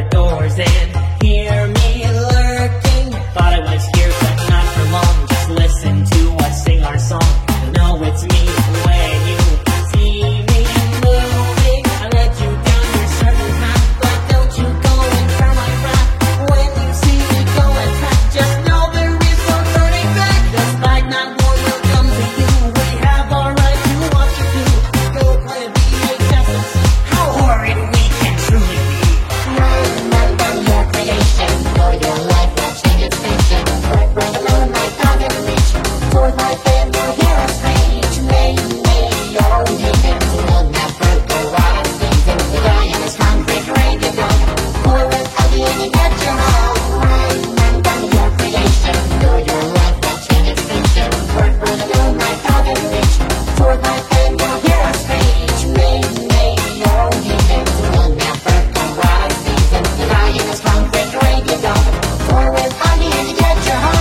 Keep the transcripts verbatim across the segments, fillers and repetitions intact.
doors and hear me lurking. Thought I was here, but not for long. Just listen to us sing our song. You'll know it's me when you see me moving. I let you down your certain path, but don't you go and turn my wrath. When you see me go attack, just know there is no turning back. Despite not more will come to you. We have our right to what you do. Go play V H S and see how horrid we can truly be. Remember your creation, for your life will change its vision. Right where the moonlight found in reach, toward my fan will hear us reach. May, may your humans will never go out of season. The lion is hungry, great and young. Pour it out the end and get your home. Remember your creation, for your life will change its vision. Right where the moonlight found in reach, toward my fan will hear us reach. May, may your humans will never go out of season. The lion is hungry, great and young. Pour it out the end and get your home.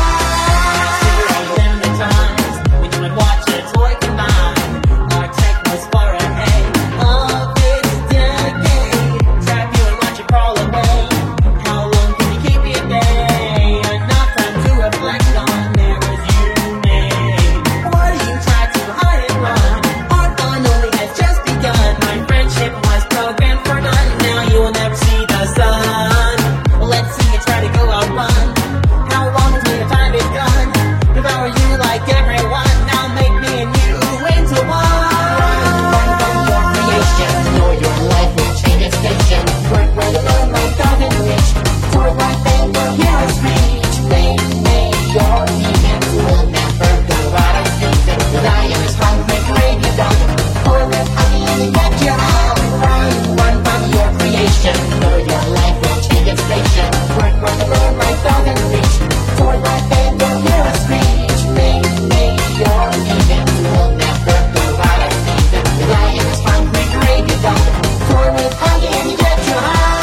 In the times when you would watch a toy combine, our tech was far ahead of its decade. Trap you and watch you crawl away. How long can you keep it day? Enough time to reflect on errors you made. Why do you try to hide and run? Our fun only has just begun. My friendship was programmed for none. Now you will never see the sun. Let's see you try to go out run. How long until your time is done? Devour you like everyone. Now make me and you into one. Remember your creation, know your life will change its vision. Work where the moonlight doesn't reach, toward my fame will hear us reach. May, may your humans will never go out of season. The lion is hungry, great and young. Pour it out the end and get your own. Run, run from your creation, know your life will change its vision. Work where the moonlight doesn't reach, toward my fame will hear us reach. May, may your humans will never go out of season. The lion is hungry, great and young. Pour it out the end and get your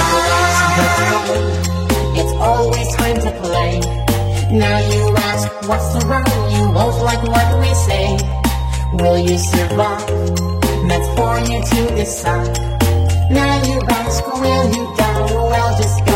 own. It's always time to play. Now you ask, what's the rule? You won't like what we say. Will you survive? That's for you to decide. Now you ask, will you die? Well, just go